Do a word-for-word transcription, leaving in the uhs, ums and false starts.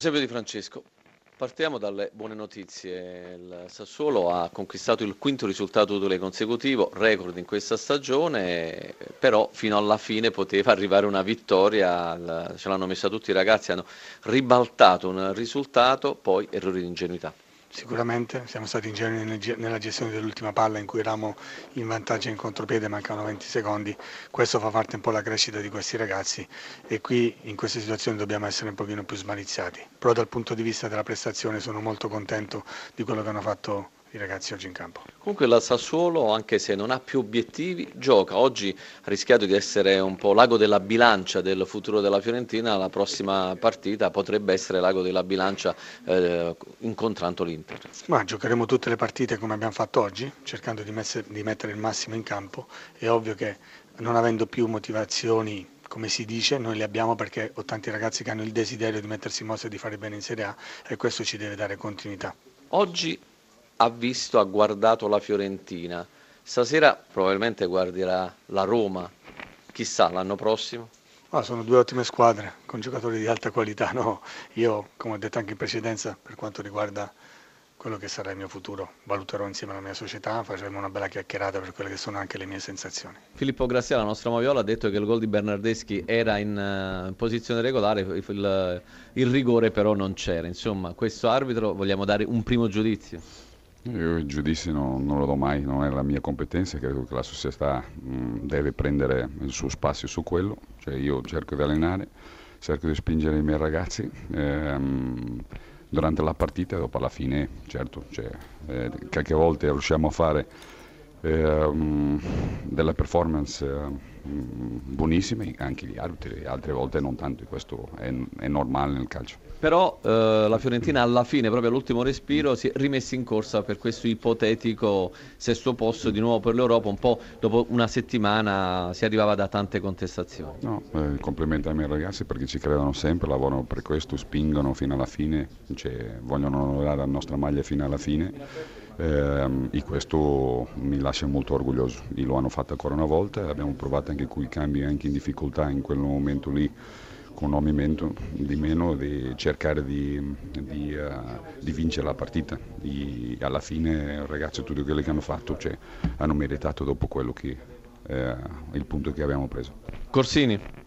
Eusebio Di Francesco, partiamo dalle buone notizie. Il Sassuolo ha conquistato il quinto risultato utile consecutivo, record in questa stagione, però fino alla fine poteva arrivare una vittoria, ce l'hanno messa tutti i ragazzi, hanno ribaltato un risultato, poi errori di ingenuità. Sicuramente siamo stati ingenui nella gestione dell'ultima palla in cui eravamo in vantaggio in contropiede, mancavano venti secondi, questo fa parte un po' della crescita di questi ragazzi e qui in queste situazioni dobbiamo essere un pochino più smaliziati, però dal punto di vista della prestazione sono molto contento di quello che hanno fatto i ragazzi oggi in campo. Comunque la Sassuolo, anche se non ha più obiettivi, gioca. Oggi ha rischiato di essere un po' l'ago della bilancia del futuro della Fiorentina. La prossima partita potrebbe essere l'ago della bilancia eh, incontrando l'Inter. Ma giocheremo tutte le partite come abbiamo fatto oggi, cercando di, messe, di mettere il massimo in campo. È ovvio che non avendo più motivazioni, come si dice, noi le abbiamo perché ho tanti ragazzi che hanno il desiderio di mettersi in mossa e di fare bene in Serie A e questo ci deve dare continuità. Oggi ha visto, ha guardato la Fiorentina, stasera probabilmente guarderà la Roma, chissà l'anno prossimo. Ah, sono due ottime squadre con giocatori di alta qualità, no? Io, come ho detto anche in precedenza, per quanto riguarda quello che sarà il mio futuro, valuterò insieme alla mia società, faremo una bella chiacchierata per quelle che sono anche le mie sensazioni. Filippo Graziano, la nostra Moviola, ha detto che il gol di Bernardeschi era in uh, posizione regolare, il, il, il rigore però non c'era. Insomma, questo arbitro vogliamo dare un primo giudizio. Io il giudizio non, non lo do mai, non è la mia competenza, credo che la società mh, deve prendere il suo spazio su quello, cioè io cerco di allenare, cerco di spingere i miei ragazzi ehm, durante la partita e dopo alla fine, certo, cioè, eh, qualche volta riusciamo a fare ehm, delle performance eh, buonissime, anche gli arbitri, altre volte non tanto, questo è, è normale nel calcio. Però eh, la Fiorentina alla fine, proprio all'ultimo respiro, si è rimessa in corsa per questo ipotetico sesto posto di nuovo per l'Europa, un po' dopo una settimana si arrivava da tante contestazioni. No, eh, complimenti ai miei ragazzi perché ci credono sempre, lavorano per questo, spingono fino alla fine, cioè, vogliono onorare la nostra maglia fino alla fine eh, e questo mi lascia molto orgoglioso. E lo hanno fatto ancora una volta, abbiamo provato anche con i cambi anche in difficoltà in quel momento lì, con un aumento di meno, di cercare di, di, uh, di vincere la partita. E alla fine ragazzi tutti quelli che hanno fatto cioè, hanno meritato dopo quello che eh, il punto che abbiamo preso. Corsini.